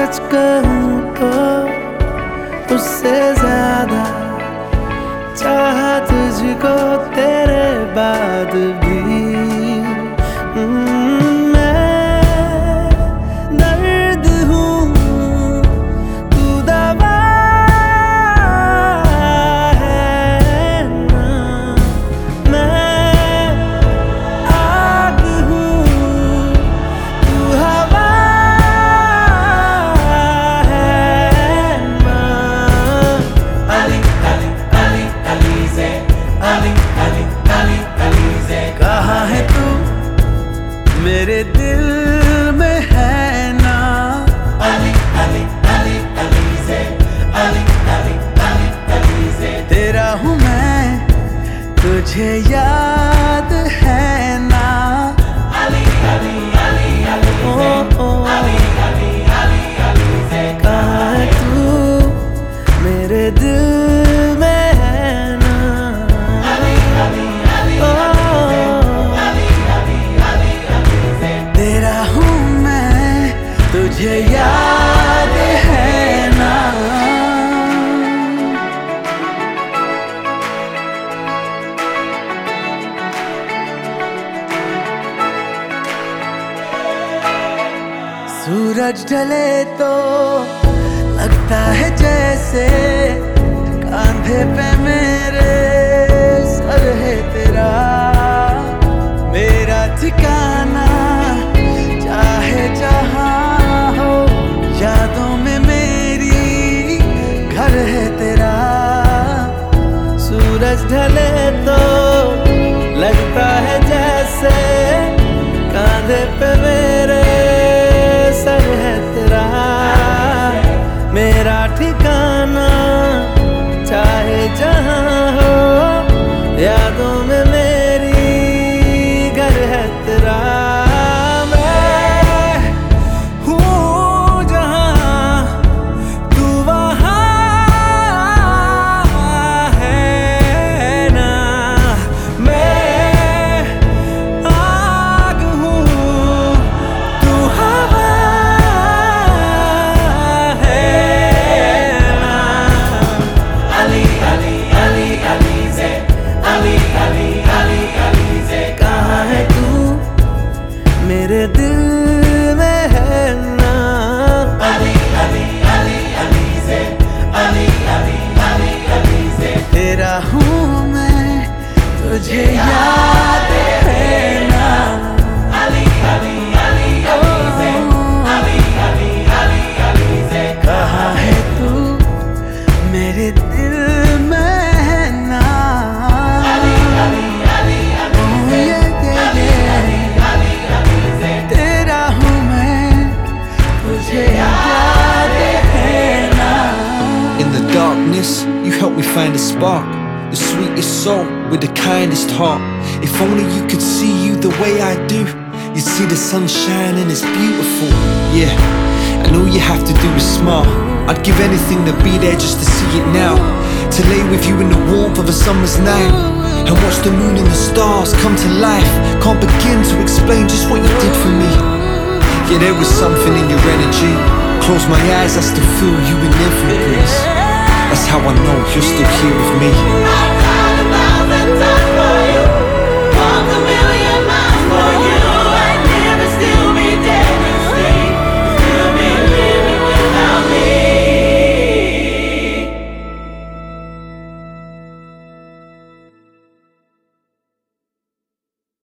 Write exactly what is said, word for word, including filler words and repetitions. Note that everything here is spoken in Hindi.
सच कहूँ तो उससे ज्यादा चाहा तुझको तेरे बाद भी। कहाँ है तू मेरे दिल में है ना। अली अली अली अलीज़े, अली अली अली अलीज़े। तेरा हूँ मैं तुझे याद है ना। अली अली अली अलीज़े, अली अली अली अलीज़े। कहाँ है तू मेरे दिल में है ना। अली अली तुझे याद है ना। सूरज ढले तो लगता है जैसे कांधे पे मेरे सर है तेरा। मेरा ठिकाना चाहे जहां यादों में मेरी घर है तेरा। सूरज ढले तो लगता है जैसे कांधे पे मेरे सर है तेरा। मेरा ठिकाना चाहे जहां हो यादों में मेरी घर है तेरा। मेरे दिल में है ना। अली अली अली अलीज़े, अली अली अली अलीज़े। तेरा हूँ मैं तुझे याद है ना। अली अली अली अलीज़े, अली अली अली अलीज़े। कहाँ है तू मेरे दिल में है ना। Ali Ali Ali Alizeh, in the darkness, you helped me find a spark. The sweetest soul with the kindest heart. If only you could see you the way I do. You'd see the sunshine and it's beautiful. Yeah, and all you have to do is smile. I'd give anything to be there just to see it now. To lay with you in the warmth of a summer's night and watch the moon and the stars come to life. Can't begin to explain just what you did for me. Yeah, there was something in your energy. Close my eyes, I still feel you in every breeze. That's how I know you're still here with me.